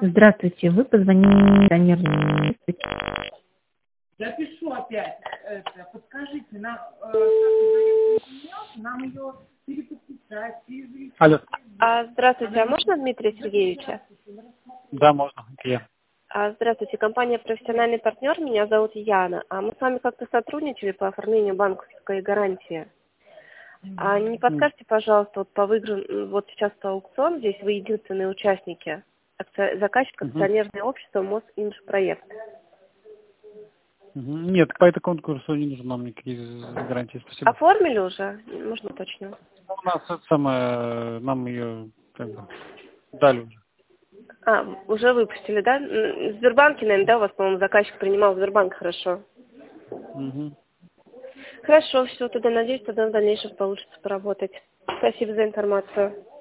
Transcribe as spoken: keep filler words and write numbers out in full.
Здравствуйте, вы позвонили акционерному. Я пишу опять. Это, подскажите, нам, э, как заявку поменялся, нам ее переподписать, перезавести. Алло. А, здравствуйте, а можно Дмитрия Сергеевича? Да, можно. Это я. А, здравствуйте, компания «Профессиональный партнер», меня зовут Яна. А мы с вами как-то сотрудничали по оформлению банковской гарантии. А не подскажете, пожалуйста, вот по выигран... вот сейчас по аукциону, здесь вы единственные участники, акци... заказчик акционерное общество «Мосинжпроект». Угу. Нет, по этому конкурсу не нужно нам никакие гарантии. Спасибо. Оформили уже? Можно уточню? У нас это самое, нам ее как бы дали уже. А, уже выпустили, да? В Сбербанке, наверное, да, у вас, по-моему, заказчик принимал в Сбербанк, хорошо. Угу. Хорошо, все, тогда надеюсь, тогда в дальнейшем получится поработать. Спасибо за информацию.